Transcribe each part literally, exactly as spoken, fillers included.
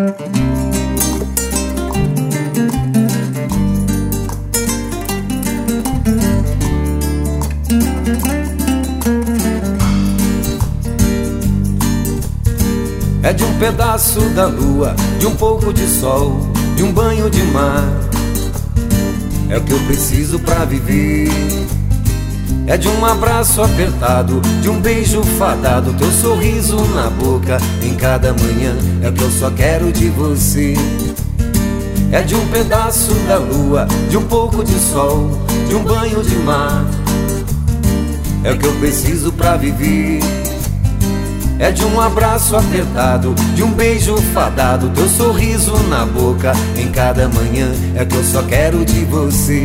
É de um pedaço da lua, de um pouco de sol, de um banho de mar. É o que eu preciso pra viver. É de um abraço apertado, de um beijo fadado, teu sorriso na boca em cada manhã. É o que eu só quero de você. É de um pedaço da lua, de um pouco de sol, de um banho de mar. É o que eu preciso pra viver. É de um abraço apertado, de um beijo fadado, teu sorriso na boca em cada manhã. É o que eu só quero de você.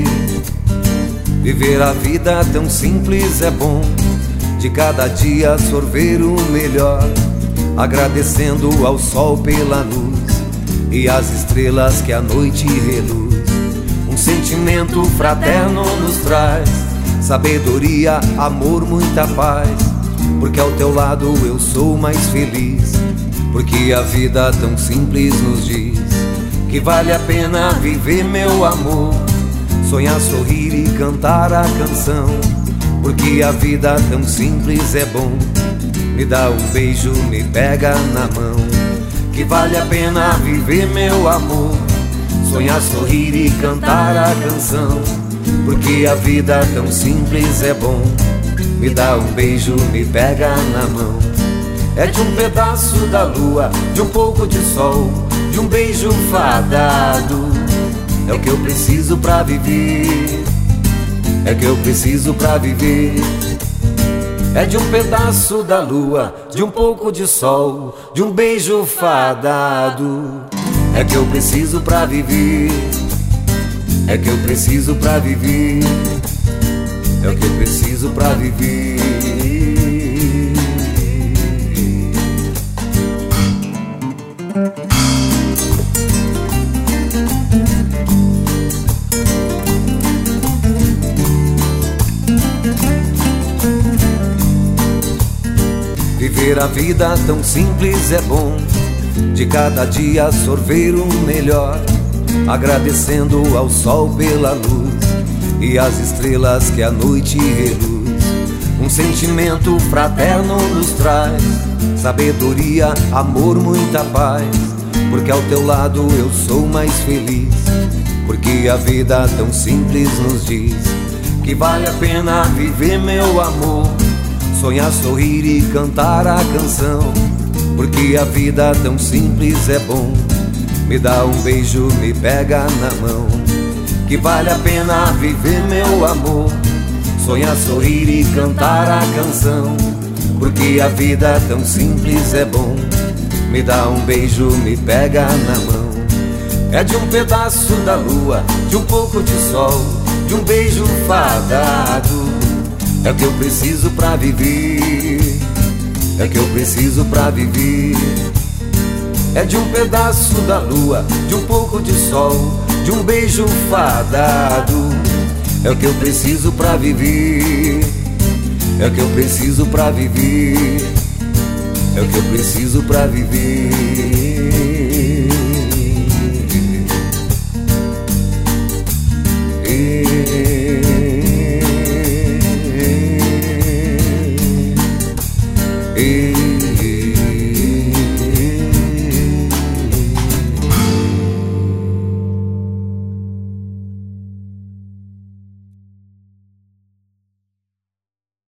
Viver a vida tão simples é bom, de cada dia sorver o melhor, agradecendo ao sol pela luz e às estrelas que a noite reluz. Um sentimento fraterno nos traz sabedoria, amor, muita paz, porque ao teu lado eu sou mais feliz. Porque a vida tão simples nos diz que vale a pena viver, meu amor. Sonhar, sorrir e cantar a canção. Porque a vida tão simples é bom. Me dá um beijo, me pega na mão. Que vale a pena viver, meu amor. Sonhar, sorrir e cantar a canção. Porque a vida tão simples é bom. Me dá um beijo, me pega na mão. É de um pedaço da lua, de um pouco de sol, de um beijo fadado. É o que eu preciso pra viver. É o que eu preciso pra viver. É de um pedaço da lua, de um pouco de sol, de um beijo fadado. É o que eu preciso pra viver. É o que eu preciso pra viver. É o que eu preciso pra viver. Viver a vida tão simples é bom, de cada dia sorver o melhor, agradecendo ao sol pela luz e às estrelas que a noite reluz. Um sentimento fraterno nos traz sabedoria, amor, muita paz, porque ao teu lado eu sou mais feliz. Porque a vida tão simples nos diz que vale a pena viver, meu amor. Sonhar, sorrir e cantar a canção. Porque a vida tão simples é bom. Me dá um beijo, me pega na mão. Que vale a pena viver, meu amor. Sonhar, sorrir e cantar a canção. Porque a vida tão simples é bom. Me dá um beijo, me pega na mão. É de um pedaço da lua, de um pouco de sol, de um beijo fadado. É o que eu preciso pra viver. É o que eu preciso pra viver. É de um pedaço da lua, de um pouco de sol, de um beijo fadado. É o que eu preciso pra viver. É o que eu preciso pra viver. É o que eu preciso pra viver.